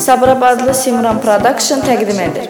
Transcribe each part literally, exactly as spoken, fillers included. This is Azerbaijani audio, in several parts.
Sabirabadlı Simran Production təqdim edir.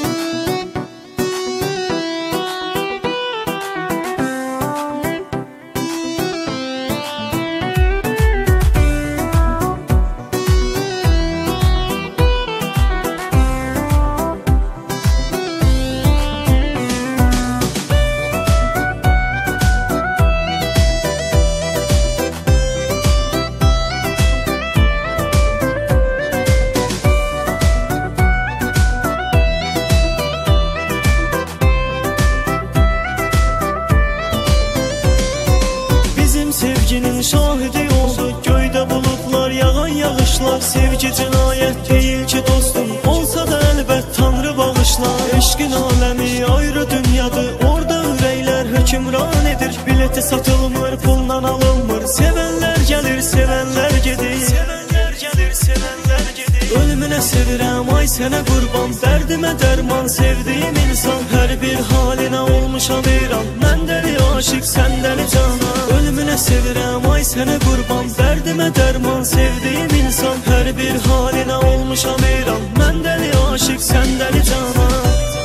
Sevginin şahidi oldu göydə bulutlar, yağan yağışlar. Sevgi cinayət deyil ki dostum, olsa da əlbət Tanrı bağışlar. Eşqin aləmi ayrı dünyadır, orada ürəklər hökmran edir. Bileti satılmır, pulla alınmır, sevənlər gəlir, sevənlər gedir. Sevənlər gəlir, sevənlər gedir. Ölümünə sevirəm, ay sənə qurban, dərdimə dərman, sevdiyim insan. Hər bir halinə olmuşam heyran, mən dəli aşıq, sən dəli canan. Ölümünə sevirəm, ay sənə qurban, dərdimə dərman, sevdiyim insan. Hər bir halinə olmuşam heyran, mən dəli aşıq, sən dəli canan.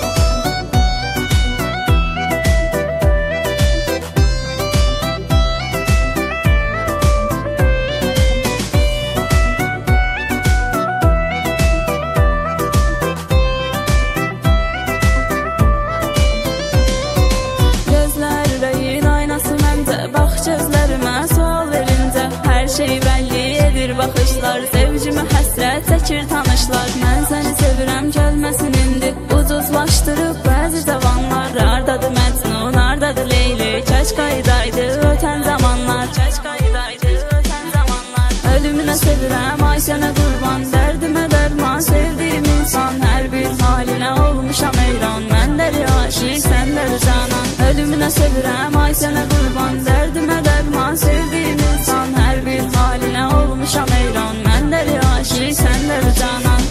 Baxışlar, sevcimə həsrət çəkir tanışlar. Mən səni sevirəm gəlməsin indi, ucuzlaşdırıb bəzi zamanlar. Hardadır Məcnun, hardadır Leyli, kəş qaydaydı ötən zamanlar. Kəş qaydaydı ötən zamanlar. Ölümünə sevirəm, ay sənə qurban, dərdimə dərman, sevdiyim insan. Hər bir halinə olmuşam heyran, mən dəli aşıq, sən dəli canan. Ölümünə sevirəm, ay sənə qurban, dərdimə dərman, sevdiyim insan. Hər bir halinə olmuşam heyran, mən dəli aşıq, sən dəli canan.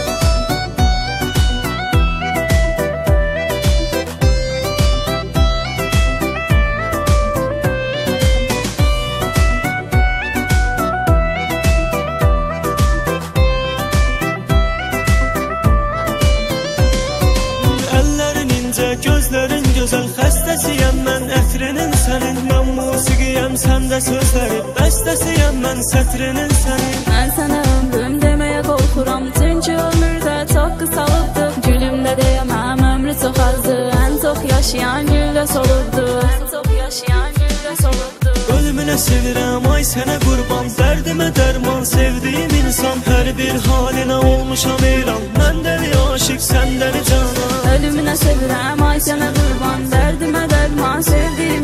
Əllərin incə, gözlərin gözəl, xəstəsiyəm mən ətrinin sənin. Mən musiqiyəm, sən də sözlərin, bəstəsiyəm mən sətrinin sənin. Mən sənə ömrüm deməyə qorxuram, çünki ömürdə çox qısalıbdır. Gülümdə deyəməm, ömrü çox azdır, ən çox yaşayan güldə solubdur. Ən çox yaşayan güldə solubdur. Ölümünə sevirəm, ay sənə qurban, dərdimə dərman, sevdiyim insan. Hər bir halinə olmuşam heyran, mən dəli aşıq, sən dəli canan. Ölümünə sevirəm, ay sənə qurban, dərdimə dərman, sevdiyim